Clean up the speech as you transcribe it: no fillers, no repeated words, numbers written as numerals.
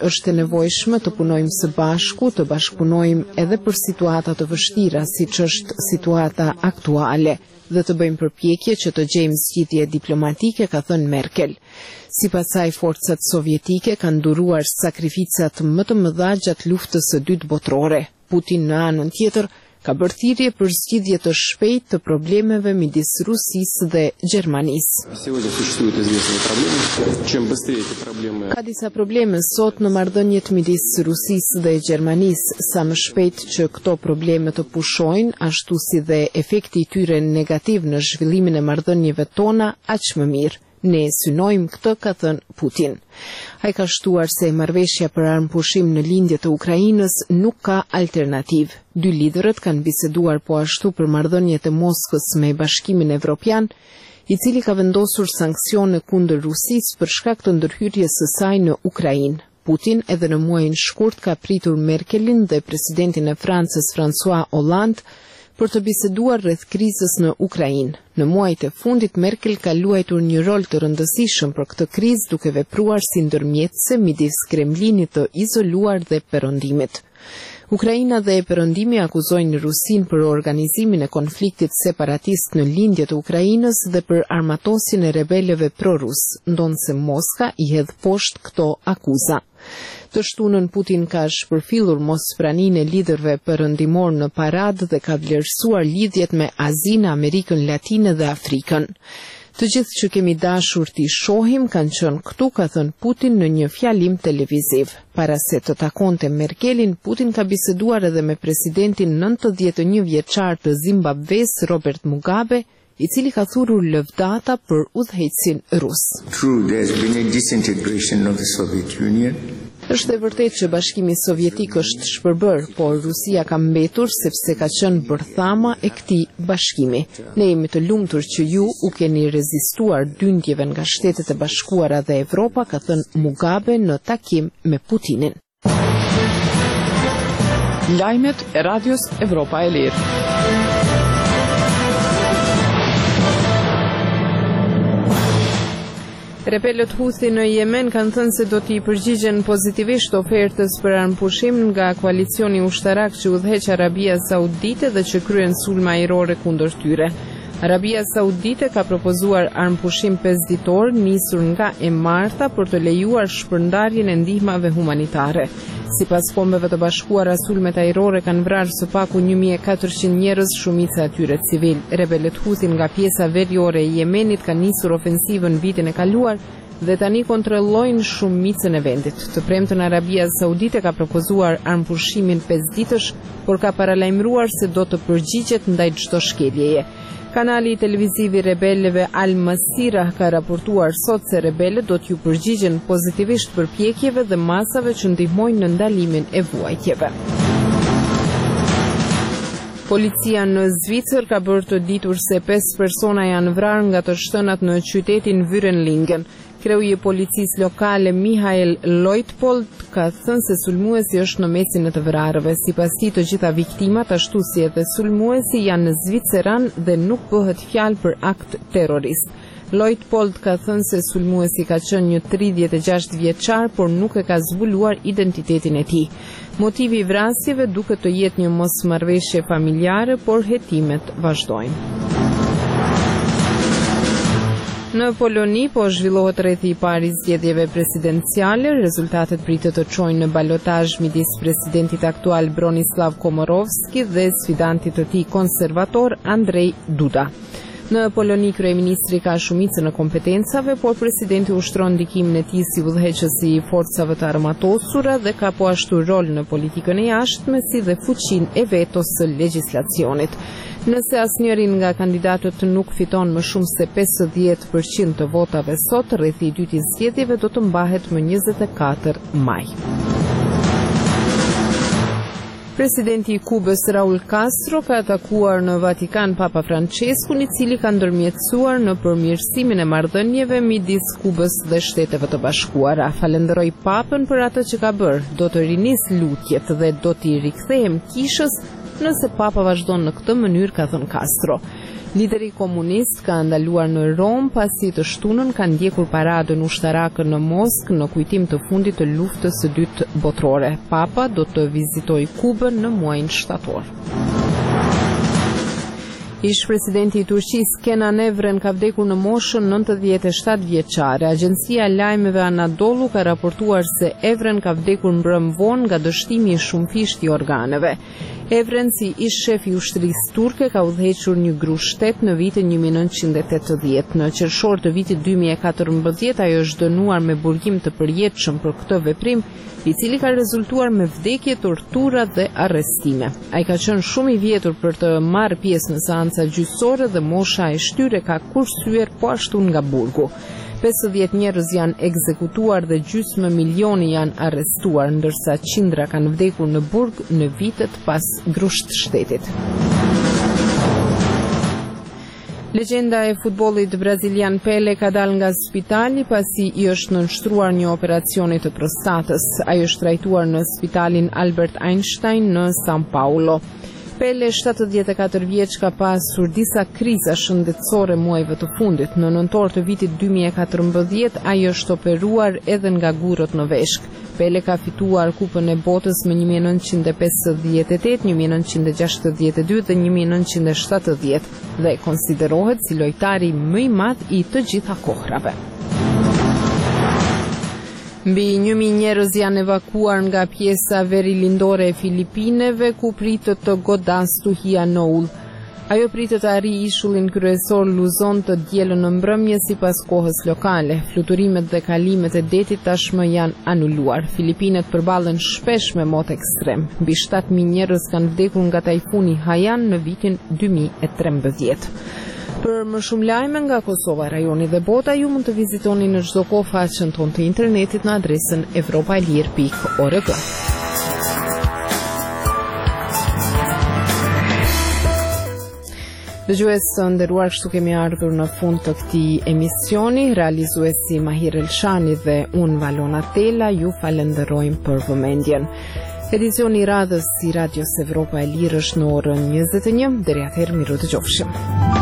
është e nevojshme të punojmë së bashku, të bashkëpunojmë edhe për situata të vështira, siç është situata aktuale, dhe të bëjmë përpjekje që të gjejmë zgjidhje diplomatike, ka thënë Merkel. Sipas saj, forcat sovjetike kanë duruar sakrificat më të mëdha gjatë luftës së dytë botërore. Putin në anën tjetër ka bërë thirrje për zgjidhje të shpejtë të problemeve midis Rusisë dhe Gjermanisë. Ka disa probleme sot në marrëdhëniet midis Rusisë dhe Gjermanisë, sa më shpejt që këto probleme të pushojnë, ashtu si dhe efekti i tyre negativ në zhvillimin e marrëdhënieve tona, aq më mirë. Ne synojmë këtë, ka thënë Putin. Ai ka shtuar se marrëveshja për armëpushim në lindje të Ukrainës nuk ka alternativë. Dy liderët kanë biseduar po ashtu për marrëdhëniet e Moskës me Bashkimin Evropian, i cili ka vendosur sanksione kundër Rusisë për shkak të ndërhyrjes së saj në Ukrainë. Putin edhe në muajin shkurt ka pritur Merkelin dhe presidentin e Francës François Hollande për të biseduar rreth krizës në Ukrainë. Në muajt e fundit, Merkel ka luajtur një rol të rëndësishëm për këtë krizë, duke vepruar si ndërmjetëse midis Kremlinit të izoluar dhe perëndimit. Ukraina dhe e perëndimi akuzojnë Rusinë për organizimin e konfliktit separatist në lindje të Ukrainës dhe për armatosjen e rebelëve pro-rus, ndonse Moska i hedh poshtë këto akuza. Të shtunën Putin ka shpërfillur mospraninë e liderëve perëndimor në paradë dhe ka vlerësuar lidhjet me Azinë, Amerikën Latine dhe Afrikën. Të gjithë që kemi dashur t'i shohim kanë qenë këtu, ka thënë Putin në një fjalim televiziv. Para se të takonte Merkelin, Putin ka biseduar edhe me presidentin 91 vjeçar të Zimbabves, Robert Mugabe, i cili ka thurur lëvdata për udhëheqësin rus. Është e vërtetë që Bashkimi Sovjetik është shpërbër, por Rusia ka mbetur sepse ka qenë bërthama e këtij bashkimi. Ne jemi të lumtur që ju u keni rezistuar dyndjeve nga Shtetet e Bashkuara dhe Evropa, ka thënë Mugabe në takim me Putinin. Lajmet e Radios Evropa e Lirë. Rebelët Houthi në Yemen kanë thënë se do t'i përgjigjen pozitivisht ofertës për armëpushim nga koalicioni ushtarak që udhëheq Arabia Saudite dhe që kryen sulme ajrore kundër tyre. Arabia Saudite ka propozuar armëpushim 5 ditor nisur nga e marta për të lejuar shpërndarjen e ndihmave humanitare. Sipas Kombeve të Bashkuara, sulmet ajrore kanë vrarë së paku 1400 njerëz, shumica e tyre civil. Rebelët Houthi nga pjesa veriore e Yemenit kanë nisur ofensivën vitin e kaluar dhe tani kontrollojnë shumicën e vendit. Të premtën Arabia Saudite ka propozuar armëpushimin 5 ditësh, por ka paralajmëruar se do të përgjigjet ndaj çdo shkeljeje. Kanali televiziv i rebelëve Al Masira ka raportuar sot se rebelët do t'ju përgjigjen pozitivisht përpjekjeve dhe masave që ndihmojnë në ndalimin e vuajtjeve. Policia në Zvicër ka bërë të ditur se 5 persona janë vrarë nga të shtënat në qytetin Vürenlingen. Kreu i policisë lokale Michael Leutpold ka thënë se sulmuesi është në mesin e të vrarëve. Sipas tij, të gjitha viktimat, ashtu si edhe sulmuesi, janë zviceran dhe nuk bëhet fjalë për akt terrorist. Leutpold ka thënë se sulmuesi ka qenë një 36 vjeçar, por nuk e ka zbuluar identitetin e tij. Motivi i vrasjeve duket të jetë një mosmarrëveshje familjare, por hetimet vazhdojnë. Në Poloni po zhvillohet rrethi i parë i zgjedhjeve presidenciale. Rezultatet pritet të çojnë në balotazh midis presidentit aktual Bronislav Komorowski dhe sfidantit të tij konservator Andrzej Duda. Në Poloni, kryeministri ka shumicën e kompetencave, por presidenti ushtron ndikimin e tij si udhëheqësi i forcave të armatosura dhe ka po ashtu rol në politikën e jashtme si dhe fuqinë e vetos së legjislacionit. Nëse asnjëri nga kandidatët nuk fiton më shumë se 50% të votave sot, rrethi i dytë i zgjedhjeve do të mbahet më 24 maj. Presidenti i Kubës Raul Castro ka atakuar në Vatikan Papa Franceskun, i cili ka ndërmjetësuar në përmirësimin e marrëdhënieve midis Kubës dhe Shteteve të Bashkuara. Falenderoi Papën për atë që ka bërë. Do të rinis lutjet dhe do t'i rikthehem kishës nëse Papa vazhdon në këtë mënyrë, ka thënë Castro. Lideri komunist ka ndaluar në Rom pasi të shtunën ka ndjekur paradën ushtarake në Moskë në kujtim të fundit të luftës së dytë botërore. Papa do të vizitojë Kubën në muajin shtator. Ish presidenti i Turqisë Kenan Evren ka vdekur në moshën 97 vjeçare. Agjencia e lajmeve Anadolu ka raportuar se Evren ka vdekur mbrëm vonë nga dështimi i shumëfisht i organeve. Evren, si ish shef i ushtrisë turke, ka udhëhequr një gru shtet në vitin 1980. Në qershor të vitit 2014 ajo është dënuar me burgim të përjetshëm për këtë veprim, i cili ka rezultuar me vdekje, tortura dhe arrestime. Ai ka qenë shumë i vjetur për të marrë pjesë në seanca gjyqësore dhe mosha e shtyre ka kursyer po ashtu nga burgu. 50 njerëz janë ekzekutuar dhe gjysmë milioni janë arrestuar, ndërsa qindra kanë vdekur në burg në vitet pas grushtshtetit. Legjenda e futbollit brazilian Pele ka dalë nga spitali pasi i është nënshtruar një operacioni të prostatës. Ai është trajtuar në spitalin Albert Einstein në São Paulo. Pele, 74 vjeç, ka pasur disa kriza shëndetësore muajve të fundit. Në nëntor të vitit 2014, ai është operuar edhe nga gurët në veshk. Pele ka fituar Kupën e Botës me 1958, 1962 dhe 1970 dhe konsiderohet si lojtari më i madh i të gjitha kohrave. Mbi 1000 njerëz janë evakuar nga pjesa verilindore e Filipineve, ku pritet të godas stuhia Noul. Ajo pritet të arrijë ishullin kryesor Luzon të dielën në mbrëmje sipas kohës lokale. Fluturimet dhe kalimet e detit tashmë janë anuluar. Filipinet përballen shpesh me mot ekstrem. Mbi 7000 njerëz kanë vdekur nga tajfuni Haiyan në vitin 2013. Për më shumë lajme nga Kosova, rajoni dhe bota, ju mund të vizitoni në çdo kohë faqen tonë të internetit në adresën europaelir.org. Dëgjues të nderuar, kështu kemi ardhur në fund të këtij emisioni. Realizuesi Mahir Elshani dhe unë Valona Tela ju falenderojmë për vëmendjen. Edicioni i radhës i Radios Evropa e Lirë është në orën 21. Deri atëherë, miru dëgjofshim.